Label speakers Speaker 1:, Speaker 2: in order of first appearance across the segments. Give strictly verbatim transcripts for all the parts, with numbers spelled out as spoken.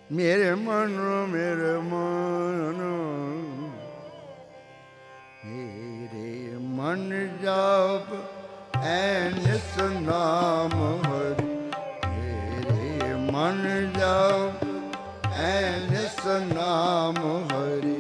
Speaker 1: ਮੇਰੇ ਮਨ ਮੇਰੇ ਮਨ ਮੇਰੇ ਮਨ ਜਾਪ ਐਨਿਸ ਨਾਮ ਹਰਿ ਮੇਰੇ ਮਨ ਜਾਪ ਐਨਿਸ ਨਾਮ ਹਰਿ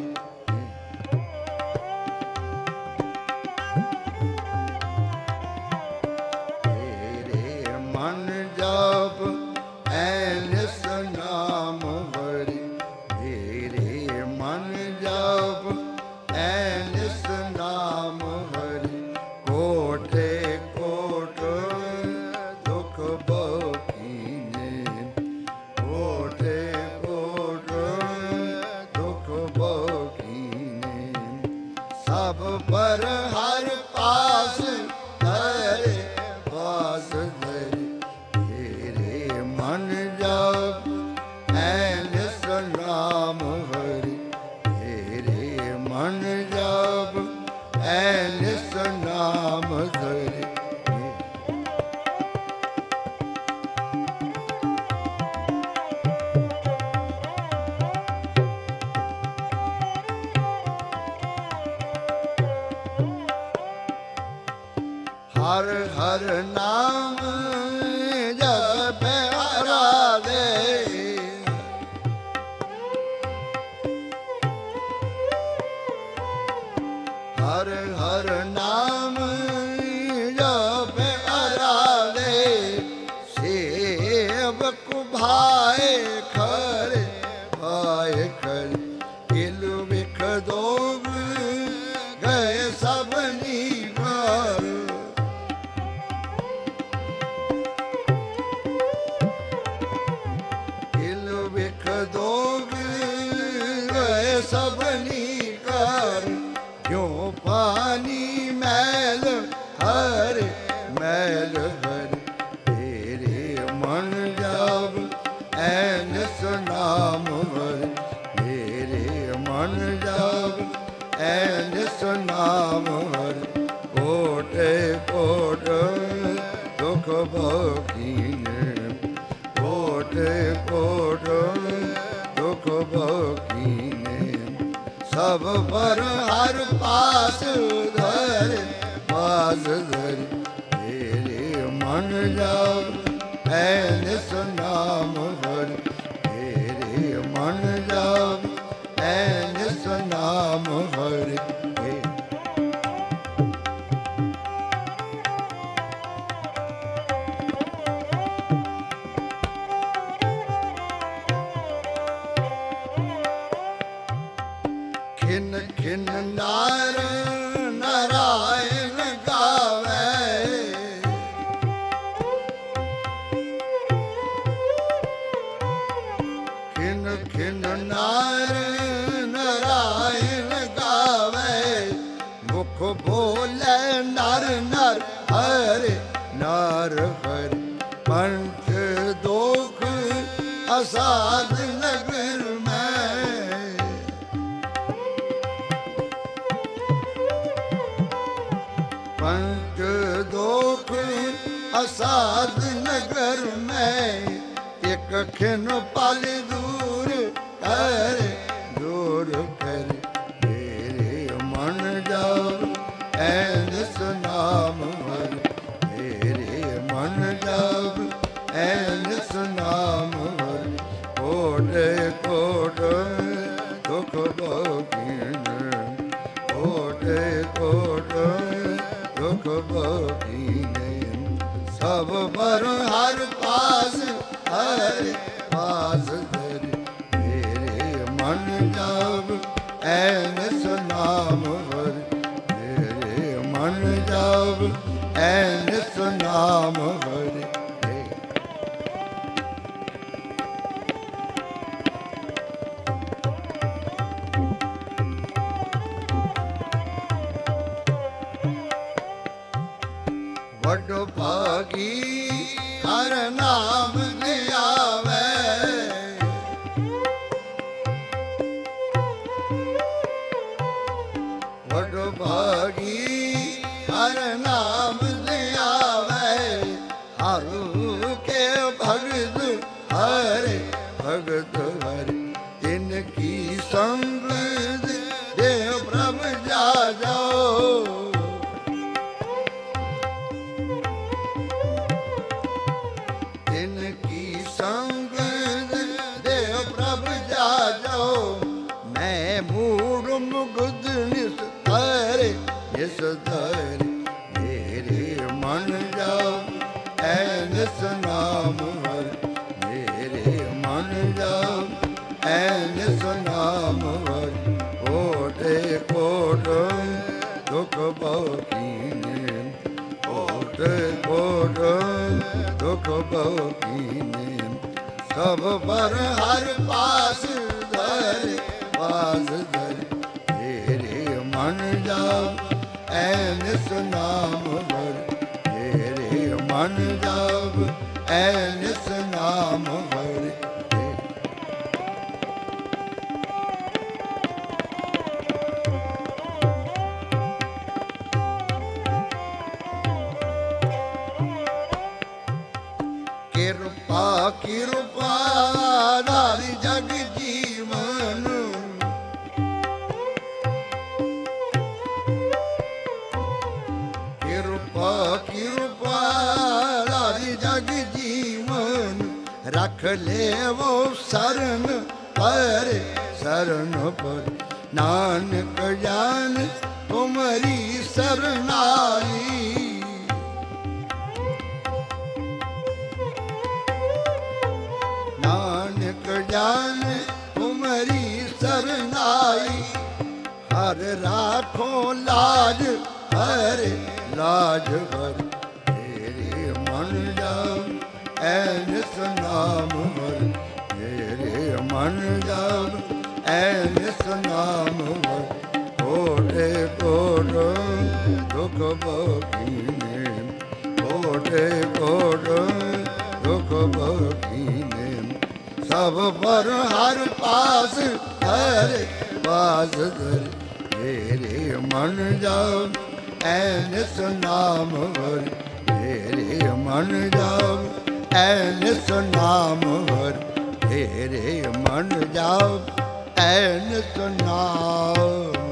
Speaker 1: ਮੇਰੇ ਮਨ ਜਾਪ ਐਨਿਸ ਨਾਮ ਹਰਿ ਮੇਰੇ ਮਨ ਜਾਪ ਐਨਿਸ ਨਾਮ ਹਰਿ ਕੋਟੇ ਕੋਟ ਦੁਖ ਬਖੀਨੇ ਕੋਟੇ ਕੋਟ ਦੁਖ ਬਖੀਨੇ ਸਭ ਪਰ ਹਰ ਪਾਸ ਧਰੇ ਪਾਸ ਧਰੇ ਮੇਰੇ ਮਨ ਜਾਪ ਐਨਿਸ ਨਾਮ ਹਰਿ ਮੇਰੇ ਮਨ ਜਾਪ ਐਨਿਸ ਨਾਮ ਹਰਿ ਹਰ ਹਰ ਨਾਮ ਜਪ ਆਰਾਧੇ ਹਰ ਹਰ ਨਾਮ ਜਪ ਆਰਾਧੇ ਸੇਵਕ ਭਾਏ ਖਰੇ ਭਾਏ ਖਰੇ ਇਲ ਵਿਖ ਦੋਗ ਗਏ ਸਭਨੀ ਘਰ ਇਲ ਵਿਖ ਦੋਗ ਗਏ ਸਭਨੀ ਘਰ ਜੋ ਪਾਣੀ ਮੈਲ ਹਰ ਮੈਲ ਹਰ ਤੇਰੇ ਮਨ ਜਾਪ ਐਨਿਸ ਨਾਮ ਹਰਿ ਮੇਰੇ ਮਨ ਜਾਪ ਐਨਿਸ ਨਾਮ ਹਰਿ ਕੋਟੇ ਕੋਟ ਦੁਖ ਬਖੀਨੇ ਕੋਟੇ ਕੋਟ ਦੁਖ ਬਖੀਨੇ ਸਭ ਪਰ ਹਰ ਪਾਸ ਧਰੇ ਪਾਸ ਧਰੇ ਤੇਰੇ ਮਨ ਜਾਪ ਐਨਿਸ ਨਾਮ ਹਰਿ ਤੇਰੇ ਮਨ ਜਾਪ ਐਨਿਸ ਨਾਮ ਹਰਿ ਖਿਨ ਖਿਨ ਨਾਰ ਨਾਰਾਇਣ ਗਾਵੇ ਖਿਨ ਖਿਨ ਨਾਰ ਨਾਰਾਇਣ ਗਾਵੇ ਮੁਖ ਬੋਲੇ ਨਰ ਨਰ ਹਰਿ ਨਰ ਹਰਿ ਪੰਚ ਦੋਖ ਅਸਾਧ ਨਗਰ ਮੈਂ ਪੰਚ ਦੋਖ ਅਸਾਧ ਨਗਰ ਮੈਂ ਇੱਕ ਖਿਨ ਪਲ ਦੂਰ ਕਰ ਦੂਰ ਕਰ ਮੇਰੇ ਮਨ ਜਾਪ ਐਨਿਸ ਨਾਮ ਹਰਿ ਮੇਰੇ ਮਨ ਜਾਪ ਐਨਿਸ ਨਾਮ ਹਰਿ ਕੋਟੇ ਕੋਟ ਦੁਖ ਬਖੀਨੇ ਕੋਟੇ ਕੋਟ ਦੁਖ ਬਖੀਨੇ ਸਭ ਪਰ ਹਰ ਪਾਸ ਹਰਿ ਪਾਸ ਧਰੇ ਮੇਰੇ ਮਨ ਜਾਪ ਐਨਿਸ ਨਾਮ ਹਰਿ ਮੇਰੇ ਮਨ ਜਾਪ ਐਨਿਸ ਨਾਮ ਹਰਿ ਵੱਡ ਭਾਗੀ ਹਰ ਨਾਮ ਲਿਆਵੇ ਵੱਡ ਭਾਗੀ ਹਰ ਨਾਮ ਲਿਆਵੇ ਹਰ ਕੇ ਭਗਤ ਹਰਿ भगत हरि जिनकी संग देव प्रभु जा जाओ। जिनकी संग देव प्रभु जा जाओ। मैं मूड मुग्ध निस धरे निस धरे मेरे मन जाओ ऐनस नाम हरि मेरे मन जाओ ऐनस नाम हरि। कोटे कोट दुख बहुकीने कोटे कोट दुख बहुकीने सब पर हर पास धरे पास धरे मेरे मन जाओ ऐनस नाम हरि मेरे मन जाओ ऐनस नाम हरि। कृपा कृपा धारी जग जीवन कृपा कृपा धारी जग जीवन रख ले वो शरण पर शरण पर नानक जान तुम्हारी शरणाई। नानक जान तुम्हारी शरणाई हर राखो लाज हर लाज भर मेरे मन जाओ ऐनस नाम हर मेरे मन जाओ ऐनस नाम हर। कोटे कोट दुख बहुकीने कोटे कोट दुख बहुकीने सब पर हर पास हरे पास धरे मेरे मन जाओ ऐनस नाम हरि मेरे मन जाओ ऐनस नाम हरि मेरे मन जाओ ऐनस नाम।